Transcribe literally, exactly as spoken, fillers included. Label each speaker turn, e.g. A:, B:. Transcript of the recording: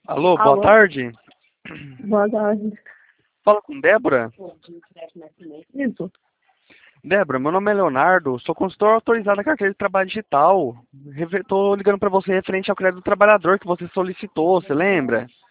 A: Alô, boa
B: Alô,
A: tarde.
B: boa tarde.
A: Fala com Débora.
B: Isso.
A: Débora, meu nome é Leonardo, sou consultor autorizado da carteira de trabalho digital. Estou ligando para você referente ao crédito do trabalhador que você solicitou, você lembra?